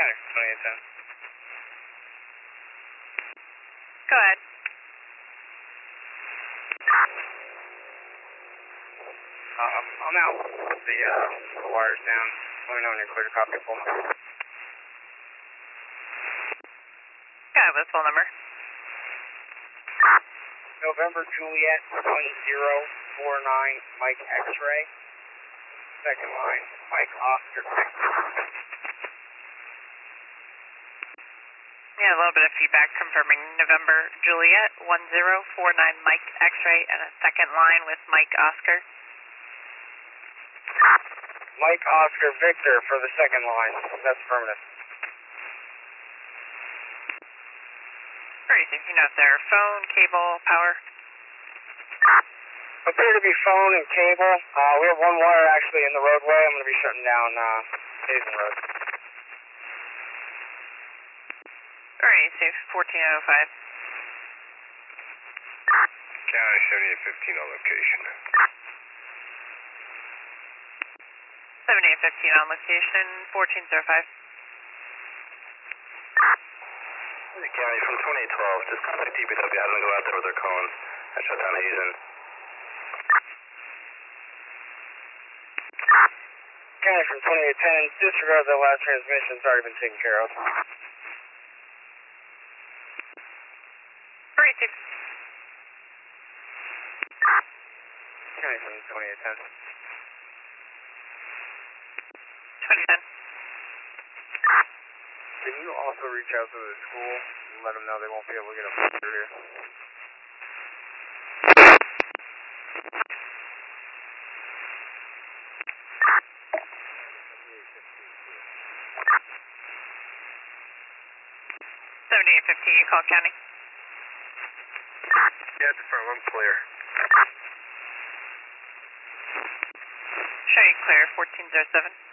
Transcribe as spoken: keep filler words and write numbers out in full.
County from twenty-eight ten. Go ahead. Uh, I'm, I'm out. The uh, wire's down. Let me know when you're clear to copy a full number. Go ahead with full number. November Juliet one zero four nine Mike X-ray. Second line, Mike Oscar Victor. Yeah, a little bit of feedback confirming November Juliet one zero four nine Mike X-ray and a second line with Mike Oscar. Mike Oscar Victor for the second line. That's affirmative. Very easy. You know if they're phone, cable, power. Appear to be phone and cable. Uh, we have one wire actually in the roadway. I'm going to be shutting down uh, Hazen Road. Very easy. fourteen oh five. County seventy-eight fifteen on location. seventy-eight fifteen on location, fourteen oh five. County from twenty-eight twelve, just contact T P W, have them go out there with their cones and shut down Hazen. County from twenty-eight ten, disregard the last transmission, it's already been taken care of. Very easy. County from twenty-eight ten. twenty ten. Can you also reach out to the school and let them know they won't be able to get a through here? seventy-eight fifteen, you call county. Yeah, it's affirm, I'm clear. Show you clear, fourteen oh seven.